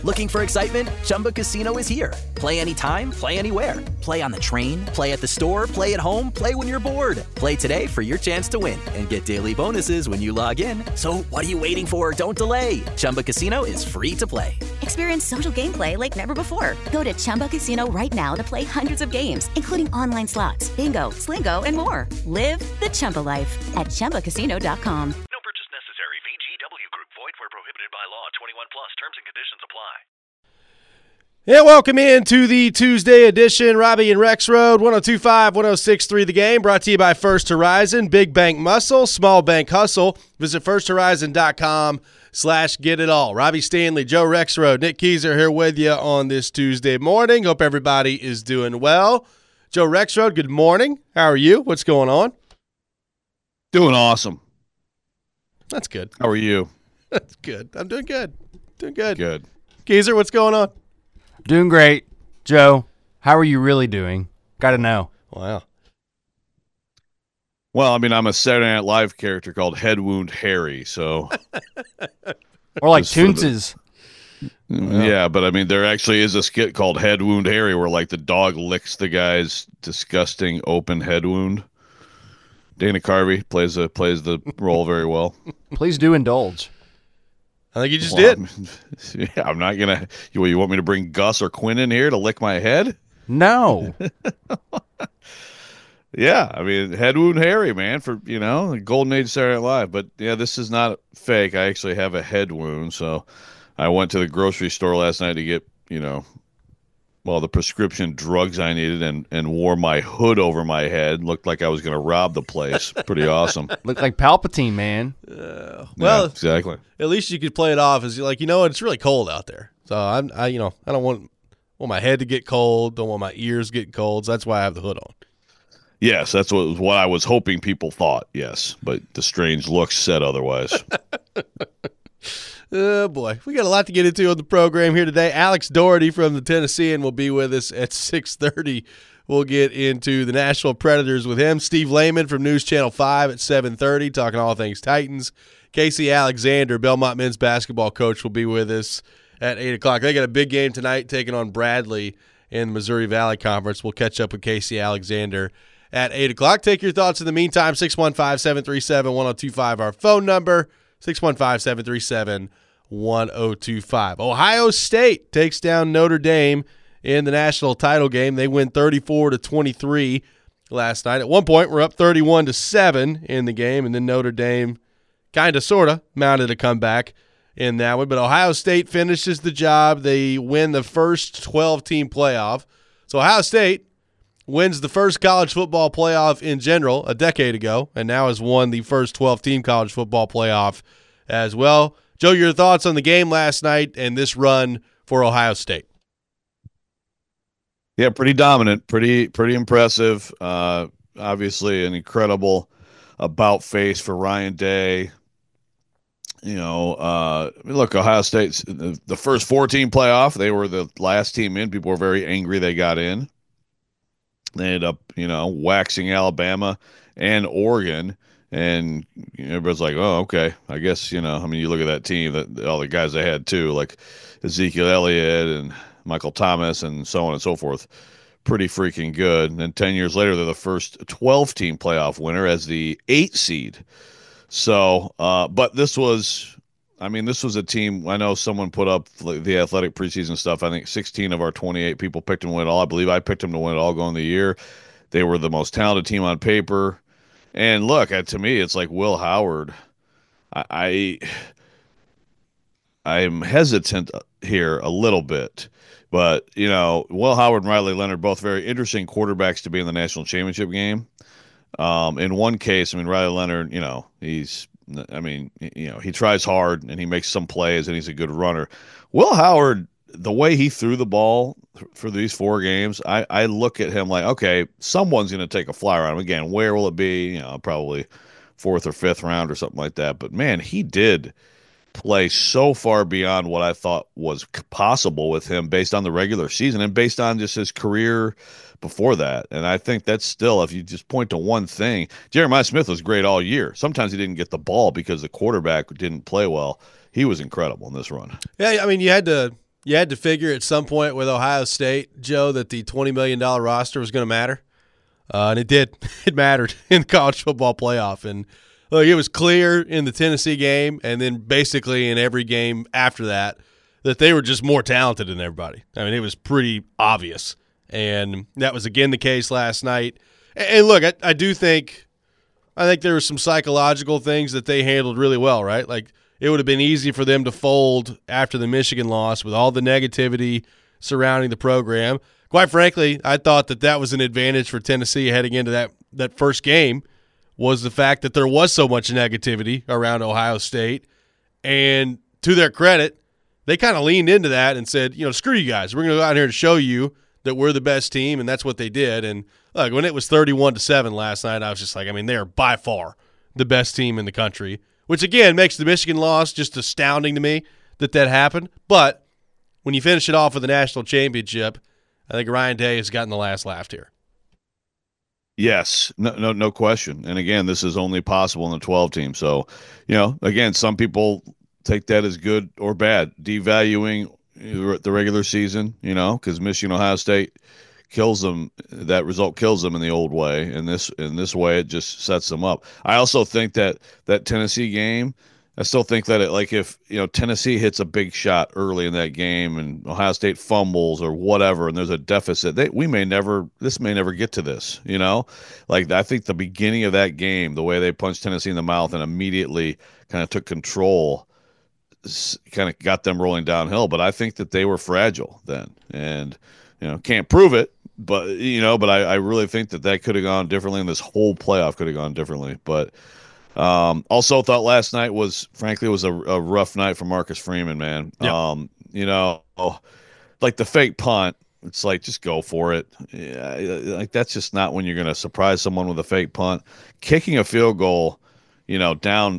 Looking for excitement? Chumba Casino is here. Play anytime, play anywhere. Play on the train, play at the store, play at home, play when you're bored. Play today for your chance to win and get daily bonuses when you log in. So what are you waiting for? Don't delay. Chumba Casino is free to play. Experience social gameplay like never before. Go to Chumba Casino right now to play hundreds of games, including online slots, bingo, Slingo, and more. Live the Chumba life at ChumbaCasino.com. No purchase necessary. VGW Group. Void where prohibited by law. 21 plus. Terms and conditions apply. Yeah, welcome into the Tuesday edition. Robbie and Rex Road, 102.5, 106.3 The Game, brought to you by First Horizon. Big bank muscle, small bank hustle. Visit firsthorizon.com/getitall. Robbie Stanley, Joe Rexroad, Nick Keyser here with you on this Tuesday morning. Hope everybody is doing well. Joe Rexroad, good morning. How are you? What's going on? Doing awesome. That's good. How are you? That's good. I'm doing good. Doing good. Good. Keyser, what's going on? Doing great. Joe, how are you really doing? Got to know. Wow. Well, I mean, I'm a Saturday Night Live character called Head Wound Harry, so. Or like Toonces. Yeah, but I mean, there actually is a skit called Head Wound Harry where, like, the dog licks the guy's disgusting open head wound. Dana Carvey plays the role very well. Please do indulge. I think you just did. Yeah, I'm not going to. You want me to bring Gus or Quinn in here to lick my head? No. Yeah, I mean, Head Wound Harry, man, for, the Golden Age Saturday Night Live. But, yeah, this is not fake. I actually have a head wound, so I went to the grocery store last night to get, the prescription drugs I needed and wore my hood over my head. Looked like I was going to rob the place. Pretty awesome. Looked like Palpatine, man. Well, yeah, exactly. At least you could play it off as like, it's really cold out there. So I don't want my head to get cold. Don't want my ears get cold. So that's why I have the hood on. Yes, that's what I was hoping people thought. Yes, but the strange looks said otherwise. Oh, boy. We got a lot to get into on the program here today. Alex Doherty from the Tennessean will be with us at 6:30. We'll get into the Nashville Predators with him. Steve Lehman from News Channel 5 at 7:30, talking all things Titans. Casey Alexander, Belmont men's basketball coach, will be with us at 8 o'clock. They got a big game tonight taking on Bradley in the Missouri Valley Conference. We'll catch up with Casey Alexander at 8 o'clock. Take your thoughts in the meantime. 615-737-1025, our phone number. 615-737-1025. Ohio State takes down Notre Dame in the national title game. They win 34-23 last night. At one point, we're up 31-7 in the game, and then Notre Dame kind of, sort of, mounted a comeback in that one. But Ohio State finishes the job. They win the first 12-team playoff. So Ohio State wins the first college football playoff in general a decade ago, and now has won the first 12-team college football playoff as well. Joe, your thoughts on the game last night and this run for Ohio State? Yeah, pretty dominant, pretty impressive. Obviously, an incredible about face for Ryan Day. Look, Ohio State's the first 4-team playoff. They were the last team in. People were very angry they got in. They ended up, waxing Alabama and Oregon. And everybody's like, oh, okay. I guess, you look at that team, that all the guys they had too, like Ezekiel Elliott and Michael Thomas and so on and so forth. Pretty freaking good. And then 10 years later, they're the first 12-team playoff winner as the 8 seed. So, but this was a team. I know someone put up the Athletic preseason stuff. I think 16 of our 28 people picked them to win it all. I believe I picked them to win it all going the year. They were the most talented team on paper. And look, to me, it's like Will Howard. I am hesitant here a little bit. But, Will Howard and Riley Leonard, both very interesting quarterbacks to be in the national championship game. In one case, Riley Leonard, he tries hard and he makes some plays and he's a good runner. Will Howard, the way he threw the ball for these 4 games, I look at him like, okay, someone's going to take a flyer on him. Again, where will it be? Probably 4th or 5th round or something like that. But, man, he did play so far beyond what I thought was possible with him based on the regular season and based on just his career before that. And I think that's still, if you just point to one thing, Jeremiah Smith was great all year. Sometimes he didn't get the ball because the quarterback didn't play well. He was incredible in this run. Yeah, you had to you had to figure at some point with Ohio State, Joe, that the $20 million roster was going to matter. And it did. It mattered in the college football playoff. And look, it was clear in the Tennessee game and then basically in every game after that they were just more talented than everybody. I mean, it was pretty obvious. And that was again the case last night. And look, I think there were some psychological things that they handled really well, right? Like, it would have been easy for them to fold after the Michigan loss with all the negativity surrounding the program. Quite frankly, I thought that was an advantage for Tennessee heading into that first game, was the fact that there was so much negativity around Ohio State. And to their credit, they kind of leaned into that and said, screw you guys. We're going to go out here and show you that we're the best team, and that's what they did. And look, when it was 31-7 last night, I was just like, they are by far the best team in the country, which, again, makes the Michigan loss just astounding to me that happened. But when you finish it off with a national championship, I think Ryan Day has gotten the last laugh here. Yes, no question. And, again, this is only possible in the 12 team. So, again, some people take that as good or bad, devaluing the regular season, because Michigan, Ohio State kills them. That result kills them in the old way. In this way, it just sets them up. I also think that Tennessee game, I still think that if Tennessee hits a big shot early in that game and Ohio State fumbles or whatever, and there's a deficit, this may never get to this. I think the beginning of that game, the way they punched Tennessee in the mouth and immediately kind of took control, kind of got them rolling downhill. But I think that they were fragile then, and can't prove it, but I really think that could have gone differently, and this whole playoff could have gone differently. But also thought last night was a rough night for Marcus Freeman, man. Yep. Like the fake punt, it's like, just go for it. Yeah, like, that's just not when you're going to surprise someone with a fake punt. Kicking a field goal, down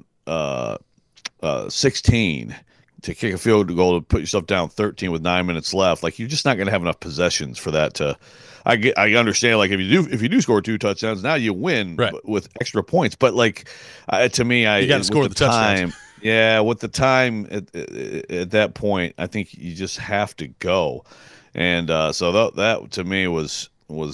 16, to kick a field goal to put yourself down 13 with 9 minutes left. Like, you're just not going to have enough possessions for that to. I understand. Like, if you do score 2 touchdowns, now you win, right, with extra points. But to me, you got to score the touchdown. Yeah, with the time at that point, I think you just have to go. And so that to me was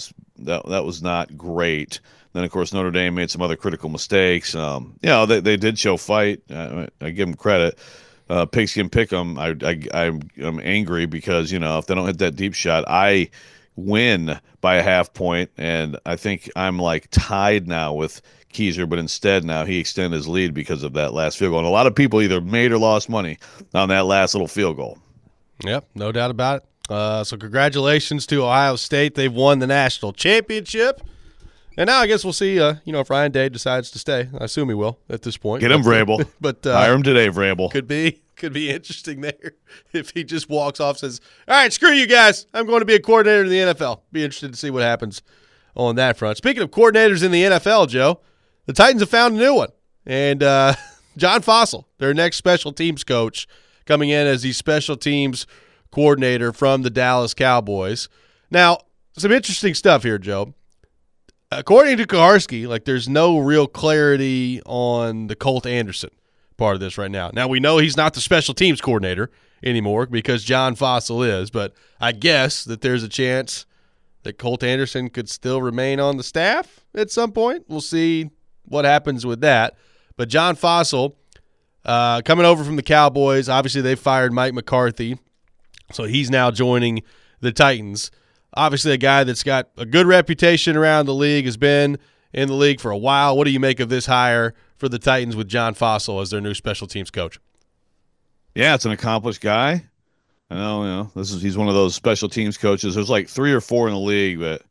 not great. Then, of course, Notre Dame made some other critical mistakes. They did show fight. I give them credit. Pigskin Pick'em, I'm angry because, if they don't hit that deep shot, I win by a half point, and I think I'm tied now with Keiser, but instead now he extended his lead because of that last field goal. And a lot of people either made or lost money on that last little field goal. Yep, no doubt about it. So congratulations to Ohio State. They've won the national championship. And now I guess we'll see, if Ryan Day decides to stay. I assume he will at this point. Get him, Vrabel. But hire him today, Vrabel. Could be interesting there if he just walks off, says, all right, screw you guys. I'm going to be a coordinator in the NFL. Be interested to see what happens on that front. Speaking of coordinators in the NFL, Joe, the Titans have found a new one. And John Fossil, their next special teams coach, coming in as the special teams coordinator from the Dallas Cowboys. Now, some interesting stuff here, Joe. According to Kuharsky, there's no real clarity on the Colt Anderson part of this right now. Now, we know he's not the special teams coordinator anymore because John Fossil is, but I guess that there's a chance that Colt Anderson could still remain on the staff at some point. We'll see what happens with that. But John Fossil, coming over from the Cowboys, obviously they fired Mike McCarthy, so he's now joining the Titans. Obviously a guy that's got a good reputation around the league, has been in the league for a while. What do you make of this hire for the Titans with John Fossil as their new special teams coach? Yeah, it's an accomplished guy. I know, he's one of those special teams coaches. There's 3 or 4 in the league, but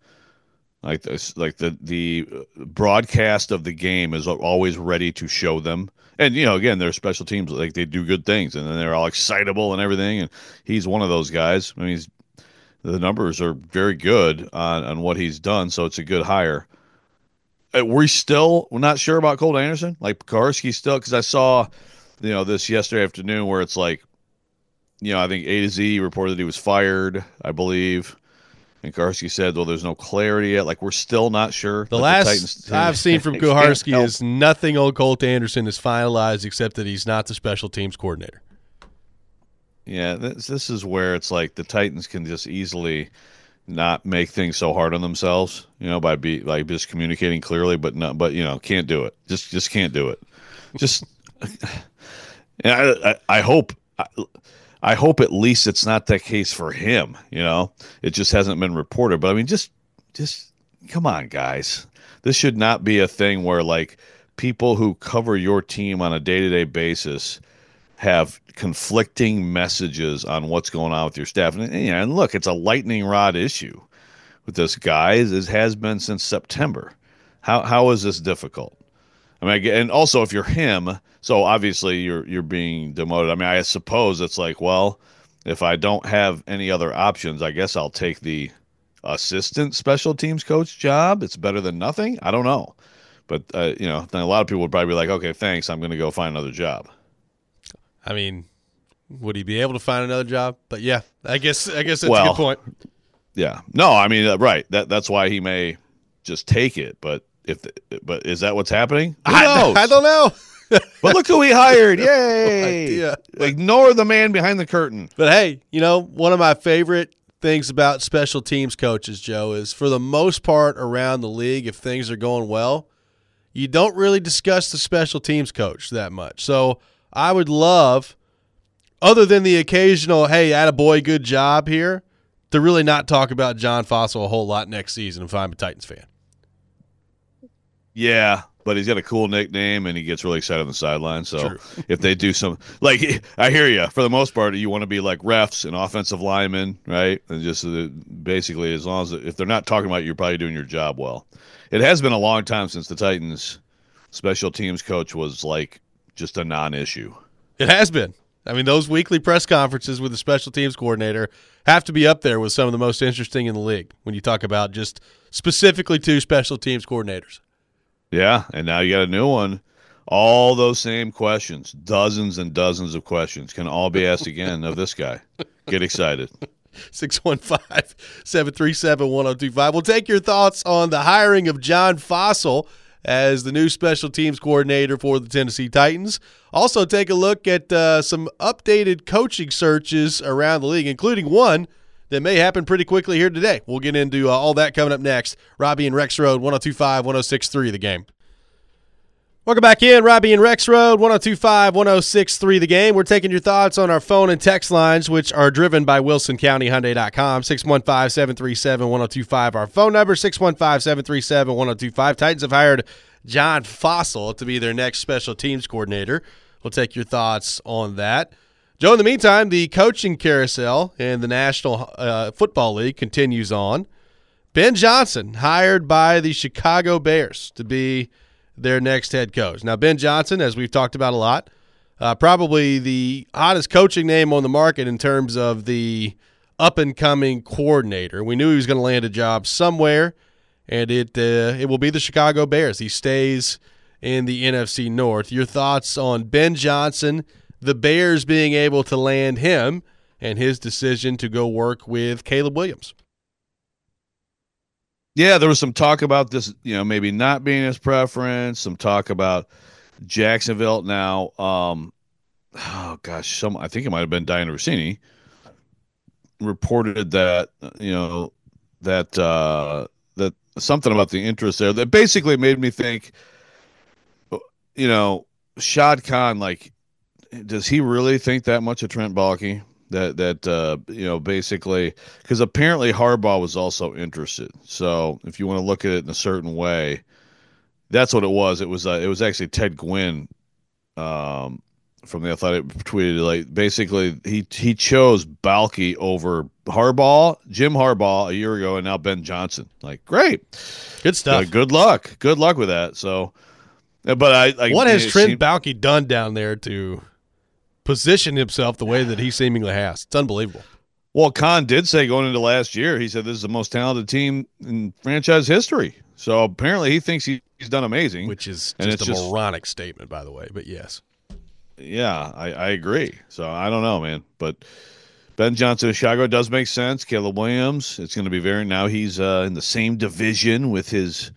the broadcast of the game is always ready to show them. And, again, they're special teams. They do good things, and then they're all excitable and everything. And he's one of those guys. I mean, the numbers are very good on what he's done, so it's a good hire. We're not sure about Colt Anderson. Kuharsky still, because I saw, this yesterday afternoon where it's I think A to Z reported that he was fired, I believe. And Kuharsky said, well, there's no clarity yet. We're still not sure. The last I've seen from Kuharsky is nothing on Colt Anderson is finalized except that he's not the special teams coordinator. Yeah, this is where it's like the Titans can just easily not make things so hard on themselves, by just communicating clearly, but can't do it. Just can't do it. Just, and I hope. I hope at least it's not that case for him. It just hasn't been reported. But I mean, just come on, guys. This should not be a thing where like people who cover your team on a day-to-day basis have conflicting messages on what's going on with your staff. And look, it's a lightning rod issue with this guy. It has been since September. How is this difficult? I mean, and also if you're him, so obviously you're being demoted. I mean, I suppose it's like, well, if I don't have any other options, I guess I'll take the assistant special teams coach job. It's better than nothing. I don't know. But, then a lot of people would probably be like, okay, thanks. I'm going to go find another job. I mean, would he be able to find another job? But yeah, I guess that's a good point. Yeah. No, I mean, right. That's why he may just take it. But is that what's happening? Who knows? I don't know. But look who he hired. Yay. No, ignore the man behind the curtain. But hey, one of my favorite things about special teams coaches, Joe, is for the most part around the league, if things are going well, you don't really discuss the special teams coach that much. So I would love, other than the occasional, hey, attaboy, good job here, to really not talk about John Fossil a whole lot next season if I'm a Titans fan. Yeah, but he's got a cool nickname, and he gets really excited on the sideline. So True. If they do some – like, I hear you. For the most part, you want to be like refs and offensive linemen, right? And just basically as long as – if they're not talking about you, you're probably doing your job well. It has been a long time since the Titans special teams coach was like just a non-issue. It has been. I mean, those weekly press conferences with the special teams coordinator have to be up there with some of the most interesting in the league when you talk about just specifically two special teams coordinators. Yeah, and now you got a new one. All those same questions, dozens and dozens of questions, can all be asked again of this guy. Get excited. 615-737-1025. We'll take your thoughts on the hiring of John Fossil as the new special teams coordinator for the Tennessee Titans. Also take a look at some updated coaching searches around the league, including one that may happen pretty quickly here today. We'll get into all that coming up next. Robbie and Rex Road, 102.5, 106.3 The Game. Welcome back in, Robbie and Rex Road, 102.5, 106.3 The Game. We're taking your thoughts on our phone and text lines, which are driven by WilsonCountyHyundai.com. 615-737-1025, our phone number, 615-737-1025. Titans have hired John Fossil to be their next special teams coordinator. We'll take your thoughts on that. Joe, in the meantime, the coaching carousel in the National Football League continues on. Ben Johnson hired by the Chicago Bears to be their next head coach. Now, Ben Johnson, as we've talked about a lot, probably the hottest coaching name on the market in terms of the up-and-coming coordinator. We knew he was going to land a job somewhere, and it will be the Chicago Bears. He stays in the NFC North. Your thoughts on Ben Johnson, the Bears being able to land him, and his decision to go work with Caleb Williams? Yeah, there was some talk about this, maybe not being his preference, some talk about Jacksonville. Now, I think it might have been Diana Rossini reported that, that something about the interest there that basically made me think, Shad Khan, like, does he really think that much of Trent Baalke? Basically, because apparently Harbaugh was also interested. So if you want to look at it in a certain way, that's what it was. It was actually Ted Gwynn from The Athletic tweeted, like, basically he chose Baalke over Jim Harbaugh a year ago, and now Ben Johnson. Like, great, good stuff. Good luck with that. So, but what has Trent Baalke done down there to position himself the way that he seemingly has? It's unbelievable. Well, Khan did say going into last year, he said this is the most talented team in franchise history. So apparently he thinks he's done amazing. Which is just a moronic statement, by the way, but yes. Yeah, I agree. So I don't know, man. But Ben Johnson in Chicago does make sense. Caleb Williams, it's going to be now he's in the same division with his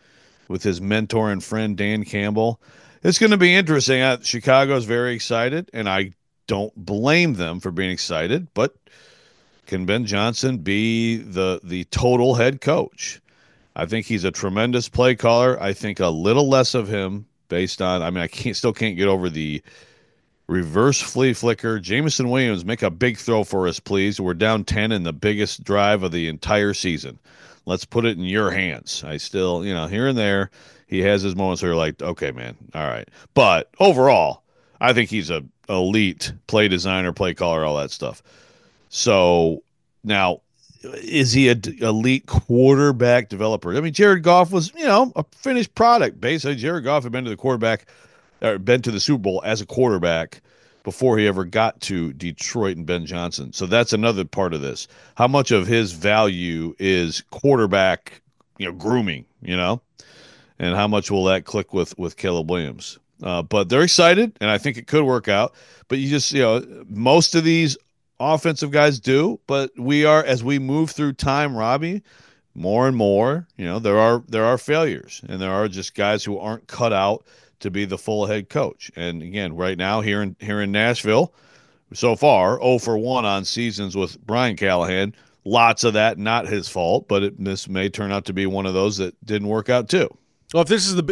mentor and friend Dan Campbell. It's going to be interesting. Chicago's very excited, and I don't blame them for being excited, but can Ben Johnson be the total head coach? I think he's a tremendous play caller. I think a little less of him based on, I still can't get over the reverse flea flicker. Jameson Williams, make a big throw for us, please. We're down 10 in the biggest drive of the entire season. Let's put it in your hands. I still, here and there, he has his moments where you're like, okay, man, all right. But overall, I think he's a elite play designer, play caller, all that stuff. So now, is he an elite quarterback developer? I mean, Jared Goff was, a finished product. Basically, Jared Goff had been to the Super Bowl as a quarterback before he ever got to Detroit and Ben Johnson. So that's another part of this. How much of his value is quarterback, grooming, and how much will that click with Caleb Williams? But they're excited, and I think it could work out. But you just, most of these offensive guys do, but as we move through time, Robbie, more and more, there are failures, and there are just guys who aren't cut out to be the full head coach. And again, right now here in Nashville, so far 0 for 1 on seasons with Brian Callahan. Lots of that not his fault, but this may turn out to be one of those that didn't work out too. Well,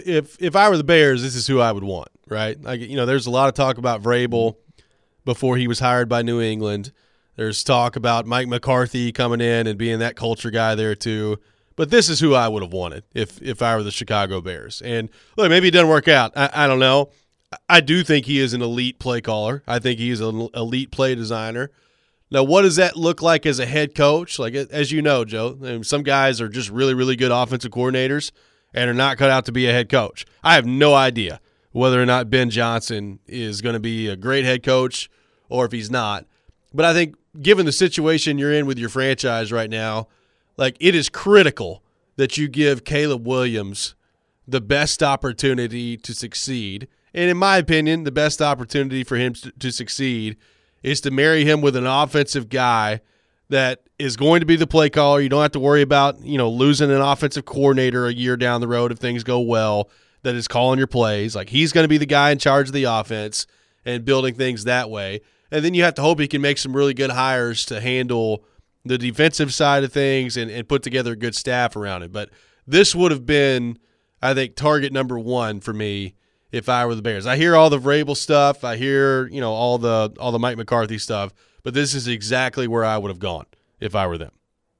if I were the Bears, this is who I would want, right? There's a lot of talk about Vrabel before he was hired by New England. There's talk about Mike McCarthy coming in and being that culture guy there too. But this is who I would have wanted if I were the Chicago Bears. And look, maybe it doesn't work out. I don't know. I do think he is an elite play caller. I think he's an elite play designer. Now, what does that look like as a head coach? Like, as you know, Joe, some guys are just really, really good offensive coordinators and are not cut out to be a head coach. I have no idea whether or not Ben Johnson is going to be a great head coach or if he's not. But I think given the situation you're in with your franchise right now, like, it is critical that you give Caleb Williams the best opportunity to succeed. And in my opinion, the best opportunity for him to succeed is to marry him with an offensive guy that is going to be the play caller. You don't have to worry about, losing an offensive coordinator a year down the road if things go well, that is calling your plays. Like, he's going to be the guy in charge of the offense and building things that way. And then you have to hope he can make some really good hires to handle the defensive side of things and put together a good staff around it. But this would have been, I think, target number one for me if I were the Bears. I hear all the Vrabel stuff. I hear, all the Mike McCarthy stuff. But this is exactly where I would have gone if I were them.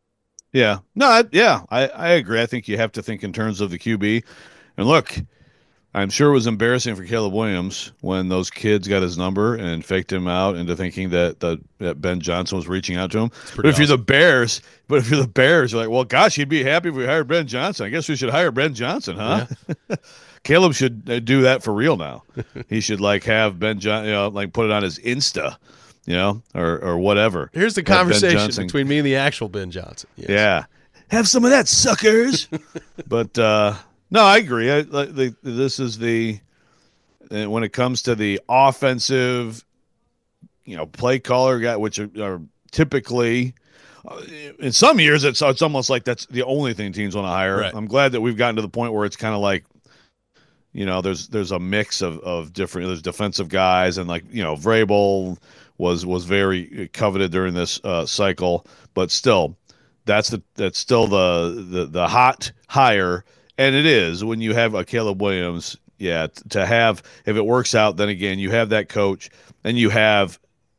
Yeah. No, I agree. I think you have to think in terms of the QB. And look, I'm sure it was embarrassing for Caleb Williams when those kids got his number and faked him out into thinking that Ben Johnson was reaching out to him. But if you're the Bears, you're like, well, gosh, you'd be happy if we hired Ben Johnson. I guess we should hire Ben Johnson, huh? Yeah. Caleb should do that for real now. He should have Ben Johnson, put it on his Insta, or whatever. Here's the conversation between me and the actual Ben Johnson. Yes. Yeah. Have some of that, suckers. But, no, I agree. This is when it comes to the offensive, play caller guy, which are typically in some years it's almost like that's the only thing teams want to hire. Right. I'm glad that we've gotten to the point where it's kind of like, there's a mix of different. There's defensive guys and Vrabel was very coveted during this cycle, but still, that's still the hot hire. And it is when you have a Caleb Williams, to have, if it works out, then again, you have that coach and you have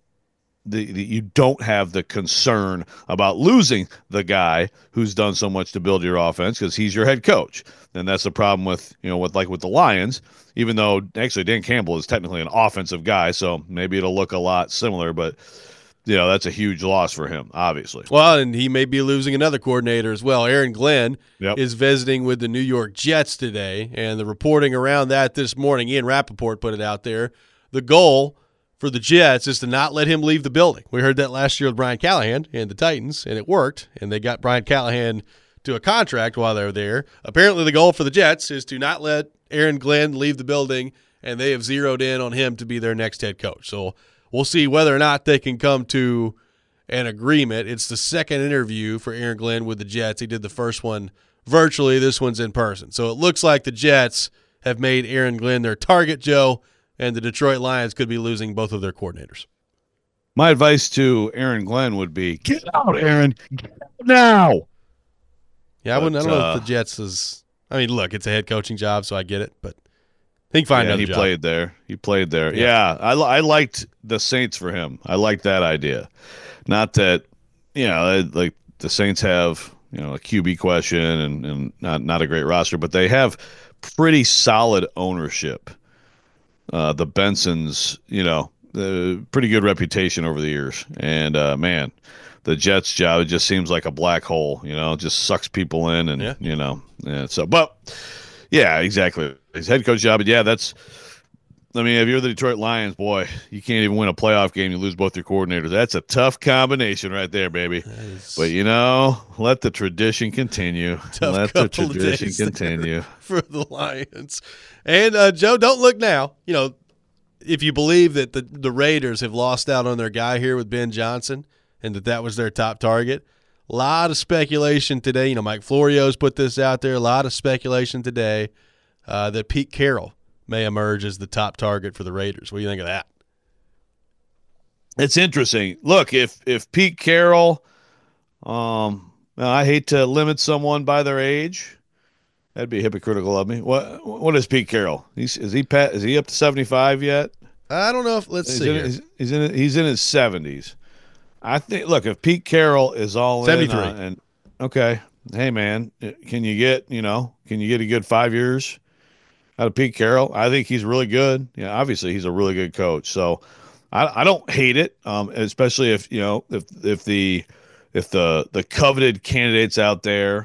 you don't have the concern about losing the guy who's done so much to build your offense because he's your head coach. And that's the problem with the Lions, even though actually Dan Campbell is technically an offensive guy. So maybe it'll look a lot similar, but that's a huge loss for him, obviously. Well, and he may be losing another coordinator as well. Aaron Glenn is visiting with the New York Jets today, and the reporting around that this morning, Ian Rappaport put it out there. The goal for the Jets is to not let him leave the building. We heard that last year with Brian Callahan and the Titans, and it worked, and they got Brian Callahan to a contract while they were there. Apparently the goal for the Jets is to not let Aaron Glenn leave the building, and they have zeroed in on him to be their next head coach. So we'll see whether or not they can come to an agreement. It's the second interview for Aaron Glenn with the Jets. He did the first one virtually. This one's in person. So it looks like the Jets have made Aaron Glenn their target, Joe, and the Detroit Lions could be losing both of their coordinators. My advice to Aaron Glenn would be, get out, Aaron. Get out now. Yeah, I don't know if the Jets is – I mean, look, it's a head coaching job, so I get it, but he can find another job. He played there. Yeah, I liked the Saints for him. I liked that idea. Not that, like the Saints have, a QB question and not a great roster, but they have pretty solid ownership. The Bensons, pretty good reputation over the years. And, man, the Jets job, it just seems like a black hole, it just sucks people in and, so, but yeah, exactly. His head coach job, but yeah, if you're the Detroit Lions, boy, you can't even win a playoff game. You lose both your coordinators. That's a tough combination right there, baby. But, let the tradition continue. Let the tradition continue. For the Lions. And, Joe, don't look now. If you believe that the Raiders have lost out on their guy here with Ben Johnson and that was their top target, a lot of speculation today. Mike Florio's put this out there. A lot of speculation today that Pete Carroll may emerge as the top target for the Raiders. What do you think of that? It's interesting. Look, if Pete Carroll, I hate to limit someone by their age. That'd be hypocritical of me. What is Pete Carroll? Is he up to 75 yet? I don't know. Let's see. He's in his 70s. I think. Look, if Pete Carroll is all 73. in, and okay, hey man, can you get a good 5 years out of Pete Carroll? I think he's really good. Yeah, obviously he's a really good coach. So I don't hate it, especially if the coveted candidates out there,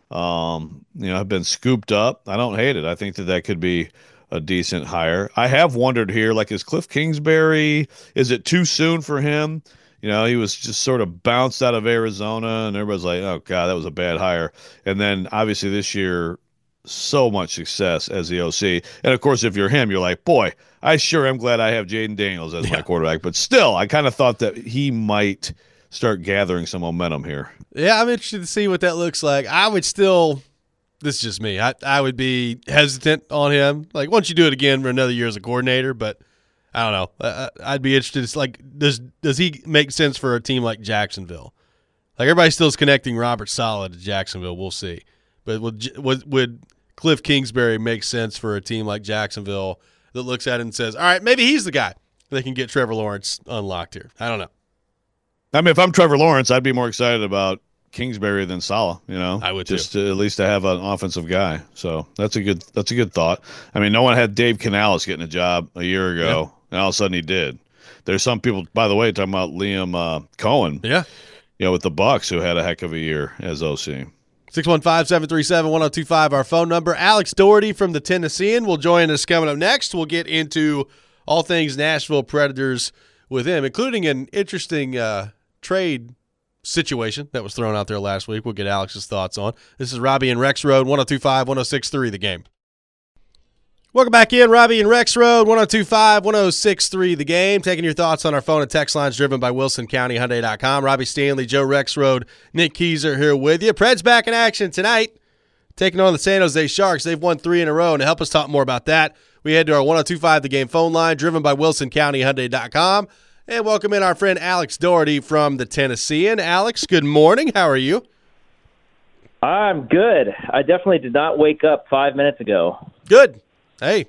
have been scooped up. I don't hate it. I think that could be a decent hire. I have wondered here, like, is Cliff Kingsbury, is it too soon for him? He was just sort of bounced out of Arizona, and everybody's like, oh, God, that was a bad hire. And then, obviously, this year, so much success as the OC. And, of course, if you're him, you're like, boy, I sure am glad I have Jaden Daniels as my quarterback. But still, I kind of thought that he might start gathering some momentum here. Yeah, I'm interested to see what that looks like. I would still – this is just me. I would be hesitant on him. Like, once you do it again for another year as a coordinator, but – I don't know. I'd be interested. It's like, does he make sense for a team like Jacksonville? Like, everybody still is connecting Robert Saleh to Jacksonville. We'll see. But would Cliff Kingsbury make sense for a team like Jacksonville that looks at it and says, all right, maybe he's the guy that can get Trevor Lawrence unlocked here? I don't know. I mean, if I'm Trevor Lawrence, I'd be more excited about Kingsbury than Saleh, I would just too. At least to have an offensive guy. So that's a good thought. I mean, no one had Dave Canales getting a job a year ago. And all of a sudden he did. There's some people, by the way, talking about Liam Cohen. Yeah. With the Bucs, who had a heck of a year as OC. 615-737-1025, our phone number. Alex Doherty from the Tennessean will join us coming up next. We'll get into all things Nashville Predators with him, including an interesting trade situation that was thrown out there last week. We'll get Alex's thoughts on. This is Robbie and Rex Road, 102.5-106.3 The Game. Welcome back in, Robbie and Rex Road, 102.5-106.3 The Game. Taking your thoughts on our phone and text lines driven by WilsonCountyHyundai.com. Robbie Stanley, Joe Rex Road, Nick Keyser here with you. Preds back in action tonight, taking on the San Jose Sharks. They've won 3 in a row, and to help us talk more about that, we head to our 102.5 The Game phone line, driven by WilsonCountyHyundai.com. And welcome in our friend Alex Doherty from the Tennessean. Alex, good morning. How are you? I'm good. I definitely did not wake up 5 minutes ago. Good. Hey.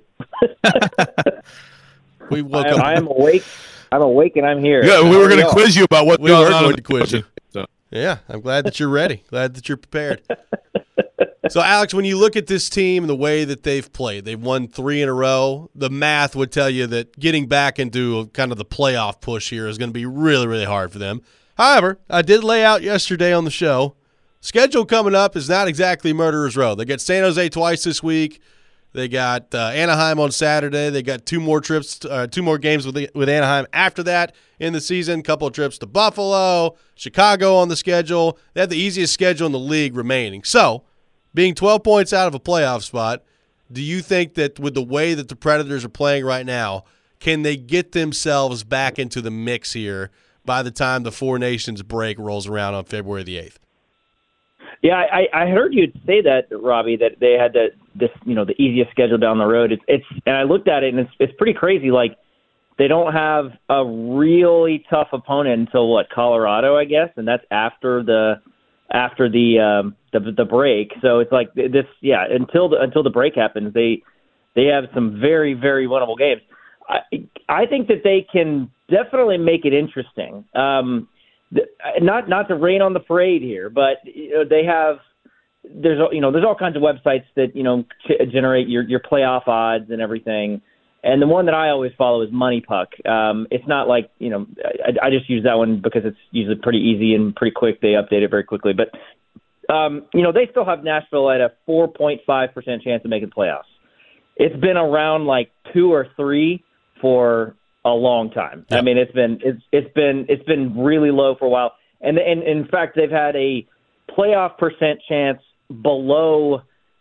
We woke up. I am awake. I'm awake and I'm here. Yeah, we were going to quiz you about what we are going to quiz you. So. Yeah, I'm glad that you're ready. Glad that you're prepared. So, Alex, when you look at this team and the way that they've played, they've won 3 in a row. The math would tell you that getting back into kind of the playoff push here is going to be really, really hard for them. However, I did lay out yesterday on the show, schedule coming up is not exactly Murderer's Row. They get San Jose twice this week. They got Anaheim on Saturday. They got 2 more trips, 2 more games with Anaheim after that in the season. Couple of trips to Buffalo, Chicago on the schedule. They have the easiest schedule in the league remaining. So, being 12 points out of a playoff spot, do you think that with the way that the Predators are playing right now, can they get themselves back into the mix here by the time the Four Nations break rolls around on February the 8th? Yeah, I heard you say that, Robbie, that they had the easiest schedule down the road. It's and I looked at it and it's pretty crazy. Like They don't have a really tough opponent until Colorado, I guess, and that's after the break. So it's like this, until the break happens, they have some very, very winnable games. I think that they can definitely make it interesting. Not to rain on the parade here, but they have. There's all kinds of websites that generate your playoff odds and everything. And the one that I always follow is Money Puck. It's not like, I just use that one because it's usually pretty easy and pretty quick. They update it very quickly. But, they still have Nashville at a 4.5% chance of making playoffs. It's been around like 2 or 3 for a long time. Yep. I mean, it's been really low for a while. And in fact, they've had a playoff percent chance below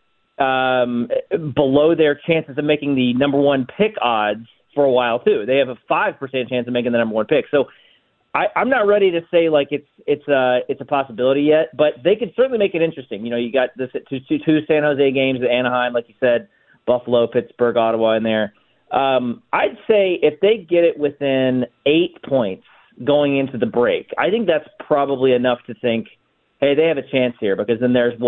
their chances of making the number one pick odds for a while too. They have a 5% chance of making the number one pick. So I'm not ready to say like it's a possibility yet, but they could certainly make it interesting. You got this two San Jose games at Anaheim, like you said, Buffalo, Pittsburgh, Ottawa in there. I'd say if they get it within 8 points going into the break, I think that's probably enough to think, hey, they have a chance here, because then there's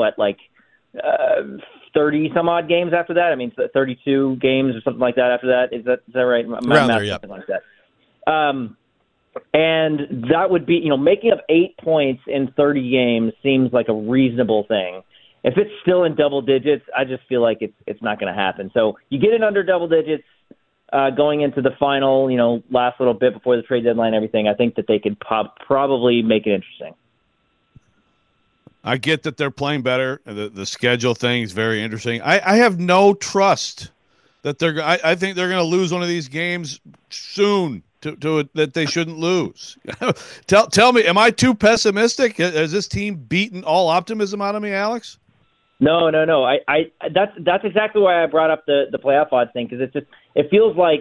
30 some odd games after that. I mean, 32 games or something like that after that. Is that right? Around there, yeah. Something like that. And that would be, making up 8 points in 30 games seems like a reasonable thing. If it's still in double digits, I just feel like it's not going to happen. So you get it under double digits going into the final, last little bit before the trade deadline and everything. I think that they could probably make it interesting. I get that they're playing better. The schedule thing is very interesting. I have no trust that I think they're going to lose one of these games soon that they shouldn't lose. Tell me, am I too pessimistic? Has this team beaten all optimism out of me, Alex? No. That's exactly why I brought up the playoff odds thing, because it feels like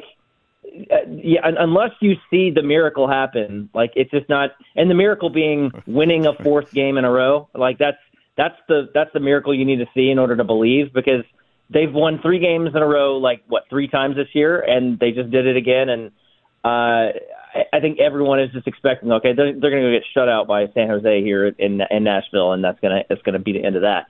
unless you see the miracle happen, like it's just not. And the miracle being winning a fourth game in a row, like that's the miracle you need to see in order to believe, because they've won 3 games in a row, 3 times this year, and they just did it again. And I think everyone is just expecting, okay, they're going to go get shut out by San Jose here in Nashville, and that's gonna be the end of that.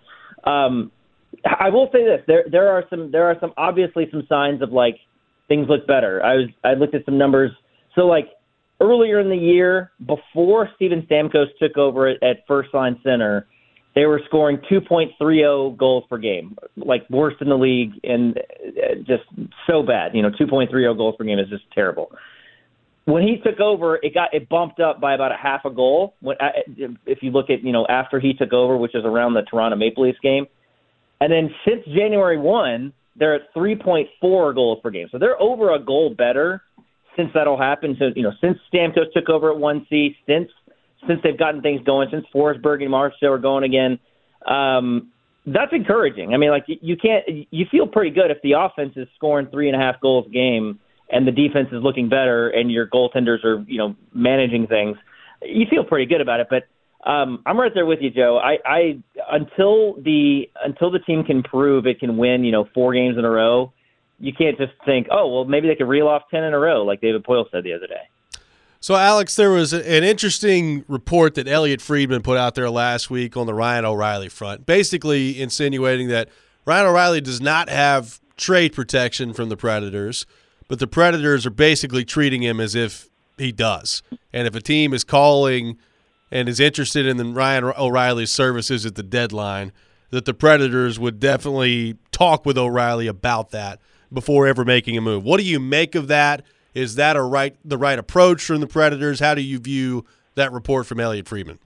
I will say this: there are some obviously some signs of things look better. I looked at some numbers. So earlier in the year, before Steven Stamkos took over at first line center, they were scoring 2.30 goals per game, worst in the league, and just so bad. 2.30 goals per game is just terrible. When he took over, it bumped up by about a half a goal. If you look at after he took over, which is around the Toronto Maple Leafs game, and then since January 1, they're at 3.4 goals per game. So they're over a goal better since that all happened. So since Stamkos took over at 1C, since they've gotten things going, since Forsberg and Marchessault are going again, that's encouraging. I mean, you feel pretty good if the offense is scoring 3.5 goals a game, and the defense is looking better, and your goaltenders are, managing things. You feel pretty good about it. But I'm right there with you, Joe. I until the team can prove it can win, 4 games in a row, you can't just think, oh, well, maybe they could reel off 10 in a row, like David Poile said the other day. So, Alex, there was an interesting report that Elliot Friedman put out there last week on the Ryan O'Reilly front, basically insinuating that Ryan O'Reilly does not have trade protection from the Predators, but the Predators are basically treating him as if he does. And if a team is calling and is interested in Ryan O'Reilly's services at the deadline, that the Predators would definitely talk with O'Reilly about that before ever making a move. What do you make of that? Is that the right approach from the Predators? How do you view that report from Elliot Friedman?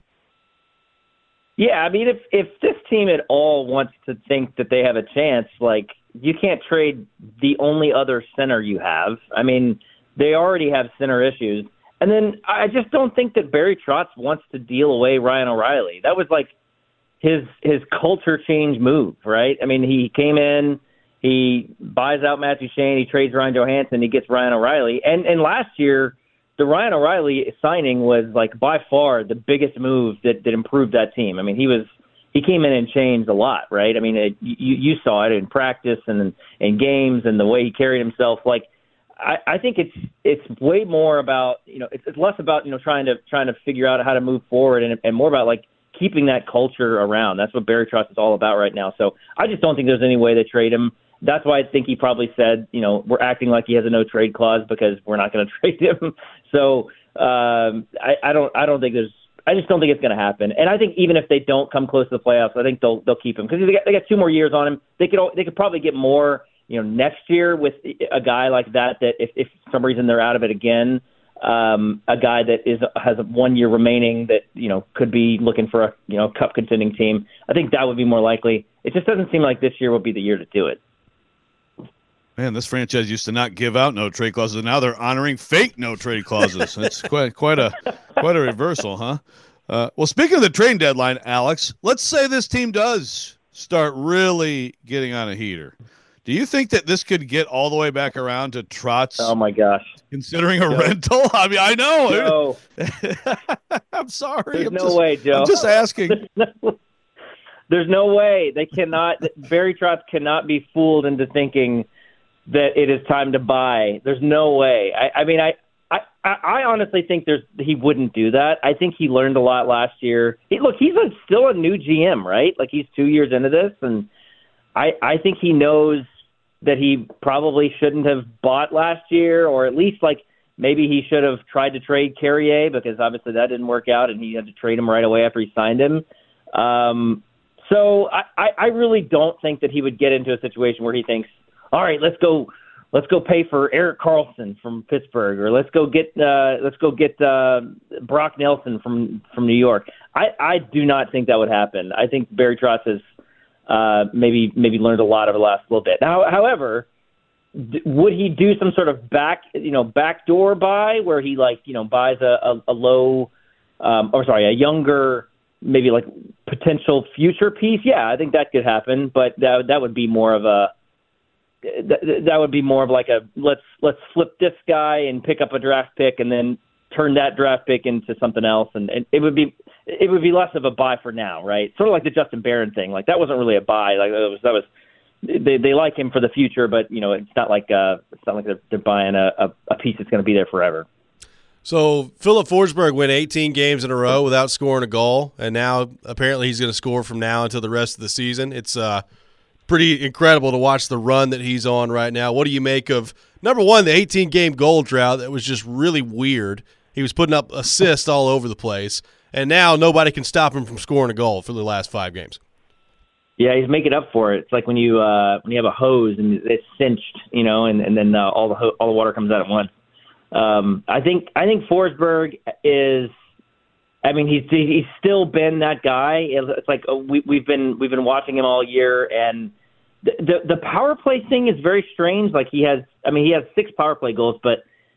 Yeah, I mean, if this team at all wants to think that they have a chance, you can't trade the only other center you have. I mean, they already have center issues. And then I just don't think that Barry Trotz wants to deal away Ryan O'Reilly. That was his culture change move, right? I mean, he came in, he buys out Matt Duchene, he trades Ryan Johansson, he gets Ryan O'Reilly. And last year, the Ryan O'Reilly signing was by far the biggest move that improved that team. I mean, he came in and changed a lot, right? I mean, you saw it in practice and in games and the way he carried himself. I think it's way more about, it's less about, trying to figure out how to move forward and more about like keeping that culture around. That's what Barry Trotz is all about right now. So I just don't think there's any way they trade him. That's why I think he probably said, we're acting like he has a no trade clause because we're not going to trade him. So I just don't think it's going to happen. And I think even if they don't come close to the playoffs, I think they'll keep him because they got 2 more years on him. They could probably get more, next year with a guy like that if for some reason they're out of it again, a guy that has 1 year remaining that, could be looking for a cup contending team. I think that would be more likely. It just doesn't seem like this year would be the year to do it. Man, this franchise used to not give out no trade clauses, and now they're honoring fake no trade clauses. It's quite a reversal, huh? Well, speaking of the trade deadline, Alex, let's say this team does start really getting on a heater. Do you think that this could get all the way back around to Trotz? Oh my gosh! Considering a rental, I mean, I know. Joe. I'm sorry. There's no way, Joe. I'm just asking. There's no way they cannot. Barry Trotz cannot be fooled into thinking that it is time to buy. There's no way. I honestly think he wouldn't do that. I think he learned a lot last year. He's still a new GM, right? Like he's 2 years into this, and I think he knows that he probably shouldn't have bought last year, or at least like maybe he should have tried to trade Carrier because obviously that didn't work out, and he had to trade him right away after he signed him. So I really don't think that he would get into a situation where he thinks, all right, let's go pay for Erik Karlsson from Pittsburgh, or let's go get Brock Nelson from New York. I do not think that would happen. I think Barry Trotz has maybe learned a lot over the last little bit. Now, however, would he do some sort of backdoor buy where he buys a younger, maybe like potential future piece? Yeah, I think that could happen, but that would be more of a like a let's flip this guy and pick up a draft pick and then turn that draft pick into something else, and it would be less of a buy for now, right? Sort of like the Justin Barron thing. Like that wasn't really a buy. Like that was they like him for the future, but it's not like they're buying a piece that's going to be there forever. So Philip Forsberg went 18 games in a row without scoring a goal, and now apparently he's going to score from now until the rest of the season. It's pretty incredible to watch the run that he's on right now. What do you make of, number one, the 18-game goal drought that was just really weird? He was putting up assists all over the place, and now nobody can stop him from scoring a goal for the last 5 games. Yeah, he's making up for it. It's like when you have a hose and it's cinched, and then all the water comes out at once. I think Forsberg is. I mean, he's still been that guy. It's like we've been watching him all year, and the power play thing is very strange. Like he has 6 power play goals, but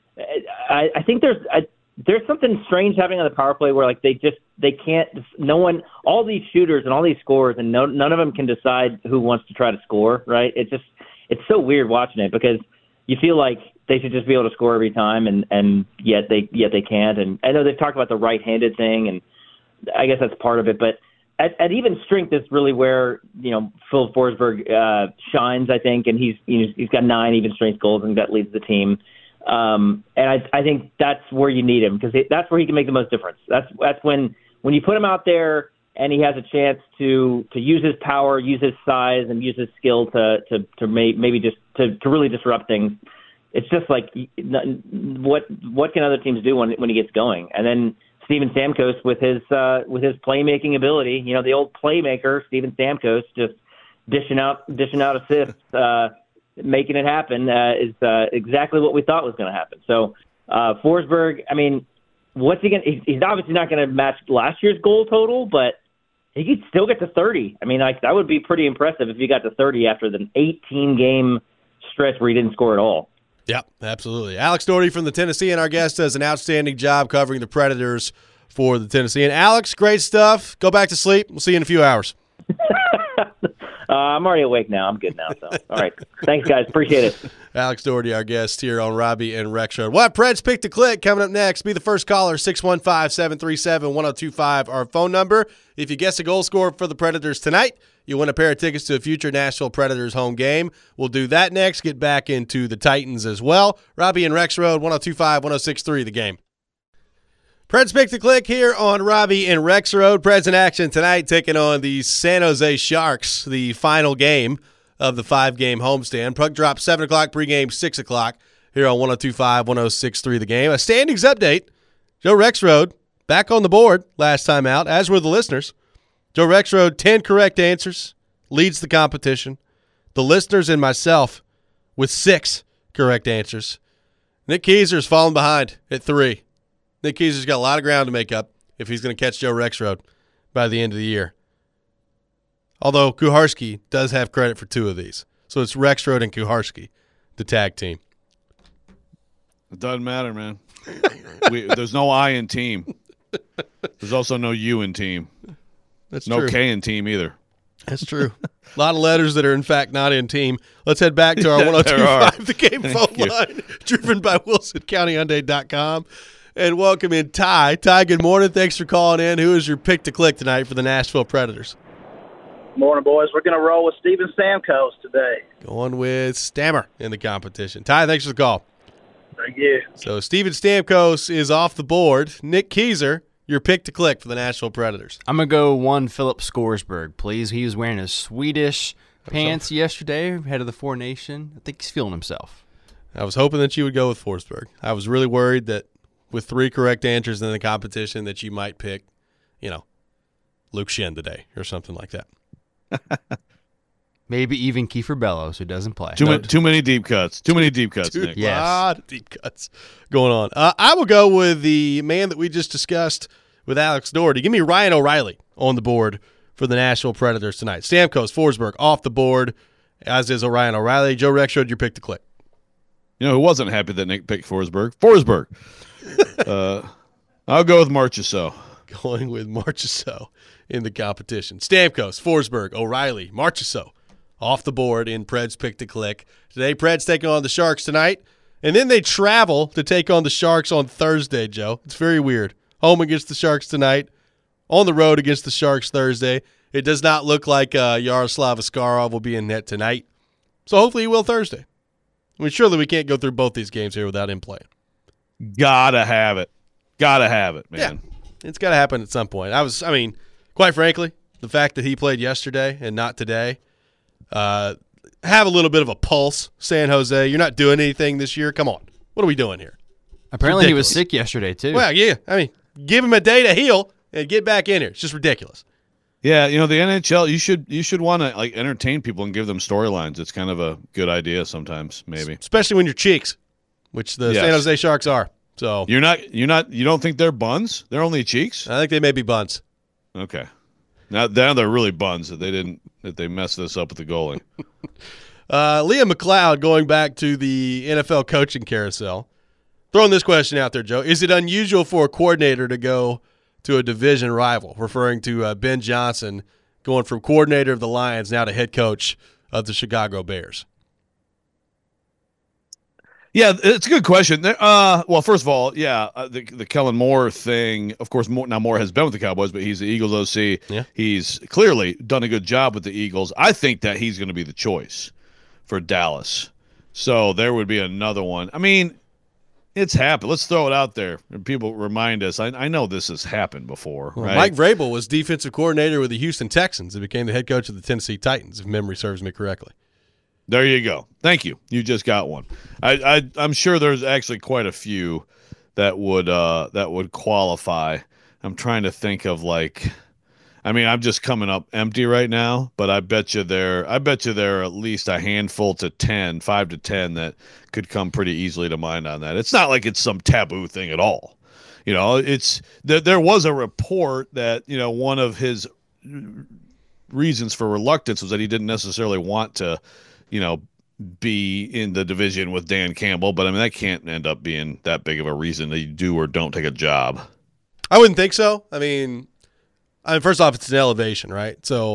I think there's something strange happening on the power play where like they can't. No one, all these shooters and all these scorers, and none of them can decide who wants to try to score. Right? It's so weird watching it because you feel like they should just be able to score every time, and yet they can't. And I know they've talked about the right-handed thing, and I guess that's part of it. But at even strength is really where Phil Forsberg shines, I think, and he's got 9 even strength goals, and that leads the team. And I think that's where you need him because that's where he can make the most difference. That's when you put him out there and he has a chance to use his power, use his size, and use his skill to maybe just to really disrupt things. It's just like what can other teams do when he gets going? And then Steven Stamkos with his playmaking ability, the old playmaker Steven Stamkos, just dishing out assists, making it happen is exactly what we thought was going to happen. So Forsberg, I mean, what's he going? He's obviously not going to match last year's goal total, but he could still get to 30. I mean, that would be pretty impressive if he got to 30 after the 18-game stretch where he didn't score at all. Yep, absolutely. Alex Doherty from the Tennessean, our guest, does an outstanding job covering the Predators for the Tennessean. Alex, great stuff. Go back to sleep. We'll see you in a few hours. I'm already awake now. I'm good now. So, all right. Thanks, guys. Appreciate it. Alex Doherty, our guest here on Robbie and Rex Road. What Preds Pick to Click coming up next. Be the first caller, 615-737-1025, our phone number. If you guess a goal scorer for the Predators tonight, you win a pair of tickets to a future Nashville Predators home game. We'll do that next. Get back into the Titans as well. Robbie and Rex Road, 102.5, 106.3, the game. Preds Pick to Click here on Robbie and Rex Road. Preds in action tonight taking on the San Jose Sharks, the final game of the 5-game homestand. Puck drop 7 o'clock, pregame 6 o'clock here on 102.5, 106.3 the game. A standings update. Joe Rexrode back on the board last time out, as were the listeners. Joe Rexrode, 10 correct answers, leads the competition. The listeners and myself with 6 correct answers. Nick Keyser's fallen behind at 3. Nick Keyser's got a lot of ground to make up if he's going to catch Joe Rexrode by the end of the year. Although Kuharski does have credit for 2 of these. So it's Rexrode and Kuharski, the tag team. It doesn't matter, man. There's no I in team. There's also no U in team. That's no true. K in team either. That's true. A lot of letters that are, in fact, not in team. Let's head back to our 102.5 The Game phone line, driven by WilsonCountyHyundai.com. And welcome in Ty. Ty, good morning. Thanks for calling in. Who is your pick to click tonight for the Nashville Predators? Morning, boys. We're going to roll with Steven Stamkos today. Going with Stammer in the competition. Ty, thanks for the call. Thank you. So Steven Stamkos is off the board. Nick Keyser, your pick to click for the Nashville Predators. I'm going to go one Philip Skorsberg, please. He was wearing his Swedish pants yesterday, head of the Four Nation. I think he's feeling himself. I was hoping that you would go with Forsberg. I was really worried that with 3 correct answers in the competition that you might pick, Luke Schenn today or something like that. Maybe even Kiefer Bellows, who doesn't play. Too many deep cuts. Too many deep cuts, Dude, Nick. Yes. A lot of deep cuts going on. I will go with the man that we just discussed with Alex Doherty. Give me Ryan O'Reilly on the board for the Nashville Predators tonight. Stamkos, Forsberg off the board, as is Ryan O'Reilly. Joe Rexrode, your pick to click. You know who wasn't happy that Nick picked Forsberg? Forsberg. I'll go with Marchessault. Going with Marchessault in the competition. Stamkos, Forsberg, O'Reilly, Marchessault off the board in Preds pick to click. Today, Preds taking on the Sharks tonight, and then they travel to take on the Sharks on Thursday, Joe. It's very weird. Home against the Sharks tonight, on the road against the Sharks Thursday. It does not look like Yaroslav Askarov will be in net tonight, so hopefully he will Thursday. I mean, surely we can't go through both these games here without him playing. Gotta have it, man. Yeah, it's got to happen at some point. Quite frankly, the fact that he played yesterday and not today, have a little bit of a pulse, San Jose. You're not doing anything this year. Come on. What are we doing here? Apparently he was sick yesterday, too. Well, yeah. Give him a day to heal and get back in here. It's just ridiculous. Yeah, the NHL, you should want to entertain people and give them storylines. It's kind of a good idea sometimes, maybe. Especially when you're Cheeks, which the San Jose Sharks are. So you don't think they're buns? They're only Cheeks? I think they may be buns. Okay. Now they're really buns that they messed this up with the goalie. Liam McLeod, going back to the NFL coaching carousel, throwing this question out there, Joe. Is it unusual for a coordinator to go to a division rival, referring to Ben Johnson going from coordinator of the Lions now to head coach of the Chicago Bears? Yeah, it's a good question. Well, first of all, the Kellen Moore thing, of course, Moore has been with the Cowboys, but he's the Eagles OC. Yeah. He's clearly done a good job with the Eagles. I think that he's going to be the choice for Dallas. So there would be another one. I mean, it's happened. Let's throw it out there. And people remind us. I know this has happened before, right? Mike Vrabel was defensive coordinator with the Houston Texans and became the head coach of the Tennessee Titans, if memory serves me correctly. There you go. Thank you. You just got one. I'm sure there's actually quite a few that would qualify. I'm trying to think of I'm just coming up empty right now, but I bet you there are at least a handful to 10, 5 to 10 that could come pretty easily to mind on that. It's not like it's some taboo thing at all. It's there was a report that, one of his reasons for reluctance was that he didn't necessarily want to be in the division with Dan Campbell, but that can't end up being that big of a reason that you do or don't take a job. I wouldn't think so. First off, it's an elevation, right? So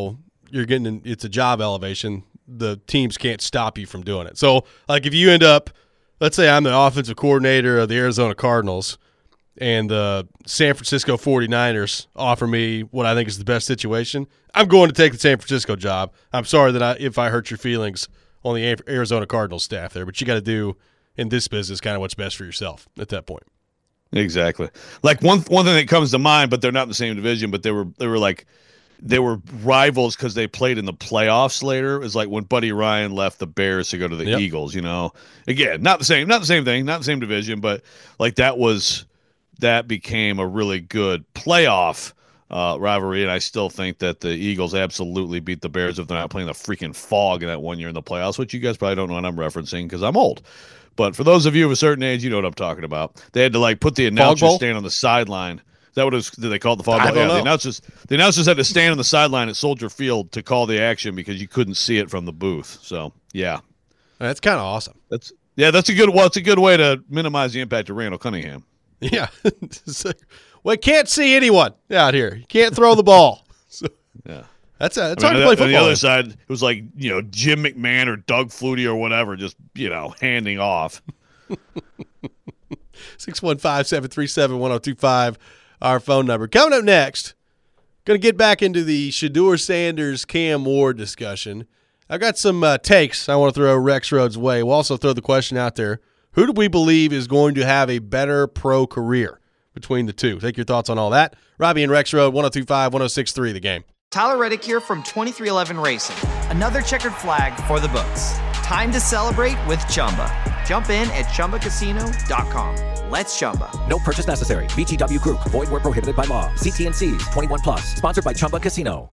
it's a job elevation. The teams can't stop you from doing it. So, like, if you end up, let's say I'm the offensive coordinator of the Arizona Cardinals and the San Francisco 49ers offer me what I think is the best situation, I'm going to take the San Francisco job. I'm sorry if I hurt your feelings on the Arizona Cardinals staff there, but you got to do in this business kind of what's best for yourself at that point. Exactly. Like one thing that comes to mind, but they're not in the same division, but they were rivals because they played in the playoffs later. Is like when Buddy Ryan left the Bears to go to the Eagles, Again, not the same thing, not the same division, but like that became a really good playoff rivalry, and I still think that the Eagles absolutely beat the Bears if they're not playing the freaking fog in that 1 year in the playoffs, which you guys probably don't know what I'm referencing because I'm old. But for those of you of a certain age, you know what I'm talking about. They had to like put the announcers stand on the sideline. Is that what did they call it, the fog ball? Yeah, the announcers had to stand on the sideline at Soldier Field to call the action because you couldn't see it from the booth. So yeah, that's kind of awesome. It's a good way to minimize the impact of Randall Cunningham. Yeah, well, can't see anyone out here. You can't throw the ball. So, yeah, it's hard to play football. On the other side, it was like Jim McMahon or Doug Flutie or whatever, just handing off. 615-737-1025. Our phone number. Coming up next, going to get back into the Shedeur Sanders, Cam Ward discussion. I've got some takes I want to throw Rex Rhodes' way. We'll also throw the question out there. Who do we believe is going to have a better pro career between the two? Take your thoughts on all that. Robbie and Rex Road, 102.5, 106.3 The Game. Tyler Reddick here from 2311 Racing. Another checkered flag for the books. Time to celebrate with Chumba. Jump in at ChumbaCasino.com. Let's Chumba. No purchase necessary. VGW Group. Void where prohibited by law. See T&Cs. 21+. Sponsored by Chumba Casino.